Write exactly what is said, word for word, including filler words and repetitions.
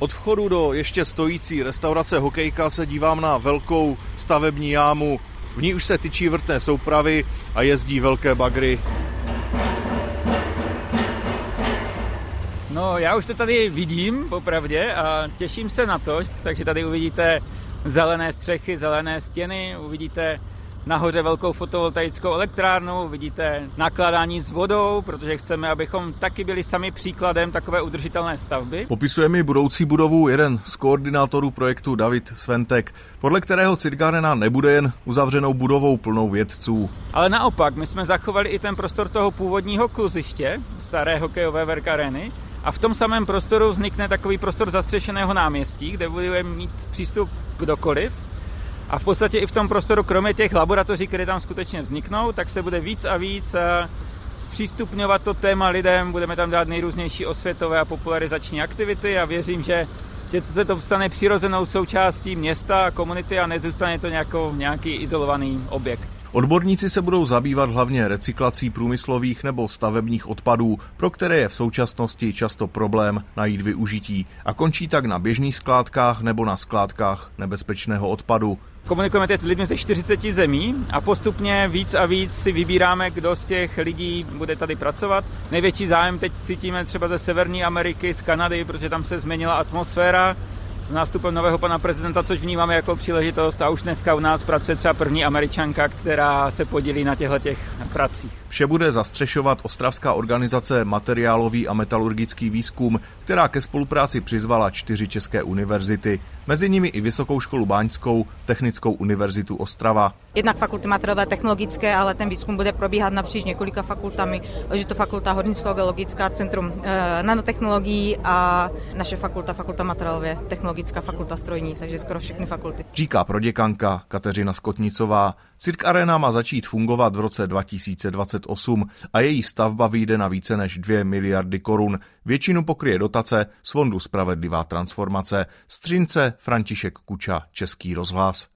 Od vchodu do ještě stojící restaurace Hokejka se dívám na velkou stavební jámu. V ní už se tyčí vrtné soupravy a jezdí velké bagry. No, já už to tady vidím, popravdě, a těším se na to, takže tady uvidíte zelené střechy, zelené stěny, uvidíte nahoře velkou fotovoltaickou elektrárnu, vidíte nakládání s vodou, protože chceme, abychom taky byli sami příkladem takové udržitelné stavby. Popisuje mi budoucí budovu jeden z koordinátorů projektu David Sventek, podle kterého Circa Arena nebude jen uzavřenou budovou plnou vědců. Ale naopak, my jsme zachovali i ten prostor toho původního kluziště, staré hokejové Werk Areny, a v tom samém prostoru vznikne takový prostor zastřešeného náměstí, kde bude mít přístup kdokoliv. A v podstatě i v tom prostoru, kromě těch laboratoří, které tam skutečně vzniknou, tak se bude víc a víc zpřístupňovat to téma lidem, budeme tam dát nejrůznější osvětové a popularizační aktivity a věřím, že, že to, to stane přirozenou součástí města a komunity a nezůstane to nějakou, nějaký izolovaný objekt. Odborníci se budou zabývat hlavně recyklací průmyslových nebo stavebních odpadů, pro které je v současnosti často problém najít využití a končí tak na běžných skládkách nebo na skládkách nebezpečného odpadu. Komunikujeme teď s lidmi ze čtyřiceti zemí a postupně víc a víc si vybíráme, kdo z těch lidí bude tady pracovat. Největší zájem teď cítíme třeba ze Severní Ameriky, z Kanady, protože tam se změnila atmosféra s nástupem nového pana prezidenta, což vnímáme jako příležitost a už dneska u nás pracuje třeba první Američanka, která se podílí na těchto těch pracích. Vše bude zastřešovat ostravská organizace Materiálový a metalurgický výzkum, která ke spolupráci přizvala čtyři české univerzity, mezi nimi i Vysokou školu báňskou, Technickou univerzitu Ostrava. Jednak fakulty materiálové technologické, ale ten výzkum bude probíhat napříč několika fakultami, že to fakulta Hornicko-geologická, Centrum e, nanotechnologií a naše fakulta, fakulta materiálové technologická, fakulta strojní, takže skoro všechny fakulty. Říká proděkanka Kateřina Skotnicová. Circa Arena má začít fungovat v roce dva tisíce dvacet osm a její stavba vyjde na více než dvě miliardy korun. Většinu pokryje dotace z Fondu Spravedlivá transformace. Z Třince František Kuča, Český rozhlas.